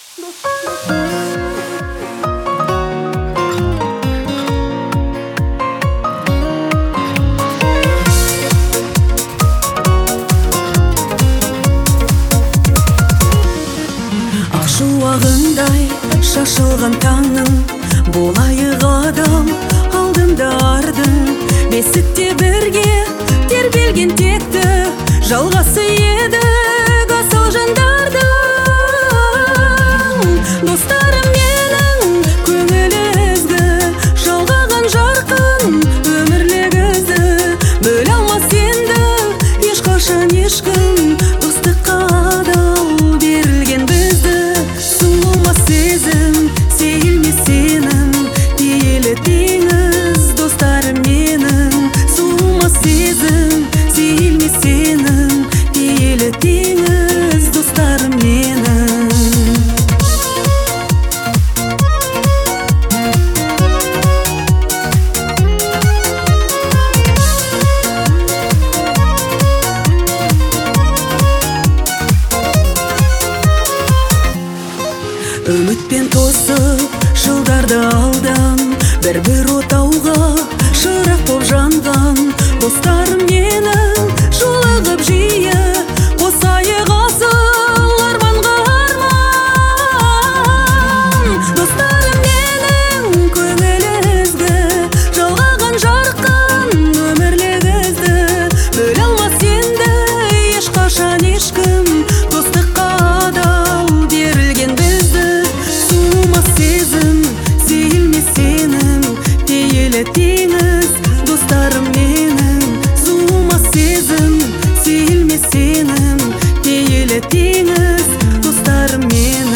Ақшуағындай шашылған таңның, болайық адам алдында ардың. Бесікте бірге тербелген текті, жалғасы едік асыл жандардың. Достарым менің көңілі ізгі, жалғаған жарқын өмірлік ізді. Бөле алмас енді ешқашан ешкім, достыққа адал берілген бізді. Суымас сезім, сейілмес сенім, пейілі теңіз достарым менің. Суымас сезім, сейілмес сенім, пейілі теңіз достарым менің. Үмітпен тосып жылдарды алдан, бір отауға шырақ боп жанған. Достарым менің жолығып жиі, қосайық асыл арманға арман. Достарым менің көңілі ізгі, жалғаған жарқын өмірлік ізді. Бөле алмас енді ешқашан ешкім, достыққа адал берілген бізді. Суымас сезім, сейілмес сенім, пейілі теңіз достарым менің. Суымас сезім, сейілмес сенім, пейілі теңіз достарым менің.